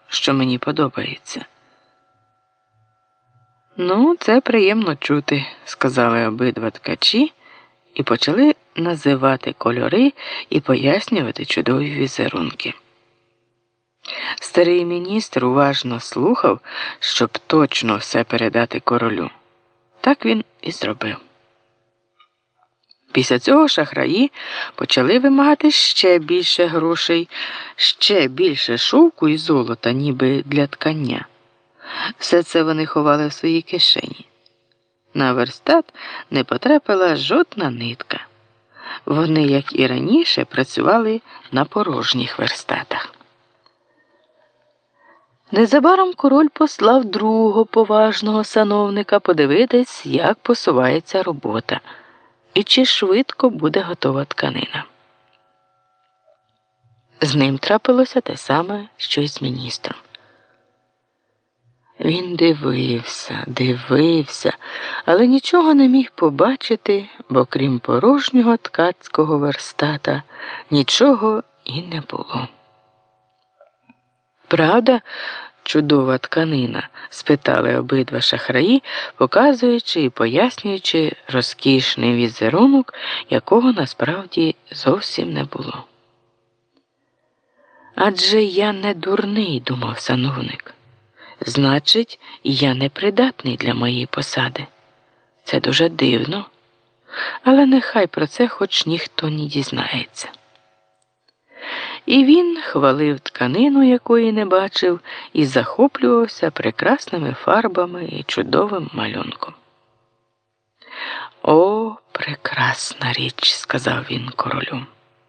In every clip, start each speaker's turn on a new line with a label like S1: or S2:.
S1: що мені подобається. Ну, це приємно чути, сказали обидва ткачі і почали називати кольори і пояснювати чудові візерунки. Старий міністр уважно слухав, щоб точно все передати королю. Так він і зробив. Після цього шахраї почали вимагати ще більше грошей, ще більше шовку і золота, ніби для ткання. Все це вони ховали в своїй кишені. На верстат не потрапила жодна нитка. Вони, як і раніше, працювали на порожніх верстатах. Незабаром король послав другого поважного сановника подивитись, як посувається робота і чи швидко буде готова тканина. З ним трапилося те саме, що й з міністром. Він дивився, але нічого не міг побачити, бо крім порожнього ткацького верстата нічого і не було. «Правда, чудова тканина?» – спитали обидва шахраї, показуючи і пояснюючи розкішний візерунок, якого насправді зовсім не було. «Адже я не дурний», – думав сановник. «Значить, я непридатний для моєї посади. Це дуже дивно, але нехай про це хоч ніхто не дізнається». І він хвалив тканину, якої не бачив, і захоплювався прекрасними фарбами і чудовим малюнком. «О, прекрасна річ!» – сказав він королю.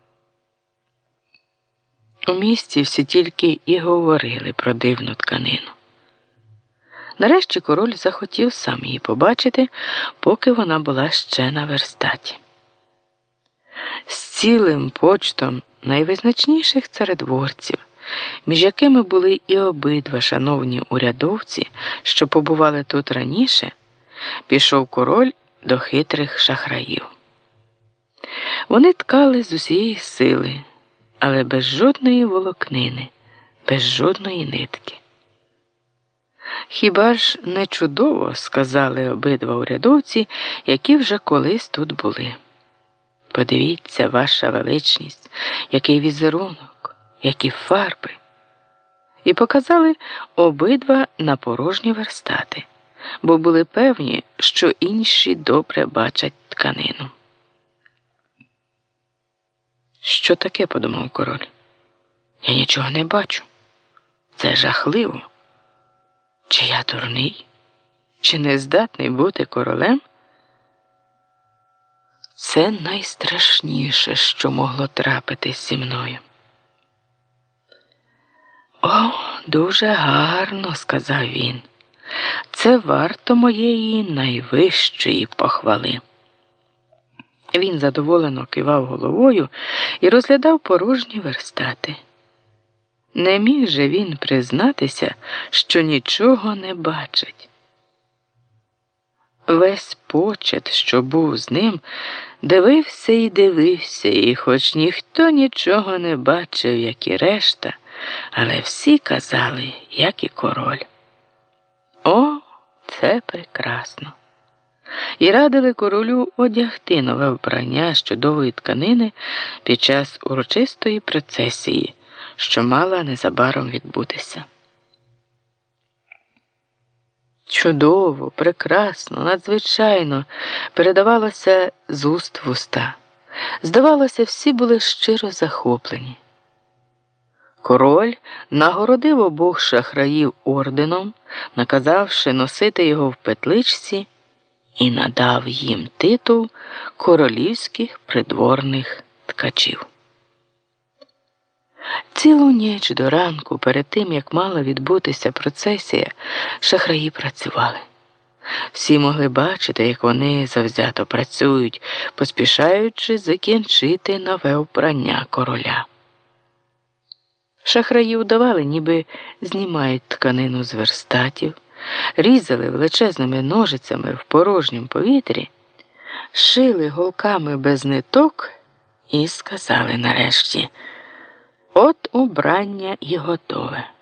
S1: У місті всі тільки і говорили про дивну тканину. Нарешті король захотів сам її побачити, поки вона була ще на верстаті. З цілим почтом найвизначніших царедворців, між якими були і обидва шановні урядовці, що побували тут раніше, пішов король до хитрих шахраїв. Вони ткали з усієї сили, але без жодної волокнини, без жодної нитки. «Хіба ж не чудово?» – сказали обидва урядовці, які вже колись тут були. «Подивіться, ваша величність, який візерунок, які фарби!» І показали обидва на порожні верстати, бо були певні, що інші добре бачать тканину. «Що таке?» – подумав король. «Я нічого не бачу. Це жахливо. Чи я дурний? Чи не здатний бути королем? Це найстрашніше, що могло трапитись зі мною». «О, дуже гарно», – сказав він. «Це варто моєї найвищої похвали». Він задоволено кивав головою і розглядав порожні верстати. Не міг же він признатися, що нічого не бачить. Весь почет, що був з ним, дивився, і хоч ніхто нічого не бачив, як і решта, але всі казали, як і король. «О, це прекрасно!» І радили королю одягти нове вбрання з чудової тканини під час урочистої процесії, що мала незабаром відбутися. Чудово, прекрасно, надзвичайно передавалося з уст в уста. Здавалося, всі були щиро захоплені. Король нагородив обох шахраїв орденом, наказавши носити його в петличці, і надав їм титул королівських придворних ткачів. Цілу ніч до ранку, перед тим, як мала відбутися процесія, шахраї працювали. Всі могли бачити, як вони завзято працюють, поспішаючи закінчити нове вбрання короля. Шахраї удавали, ніби знімають тканину з верстатів, різали величезними ножицями в порожньому повітрі, шили голками без ниток і сказали нарешті: «От убрання і готове».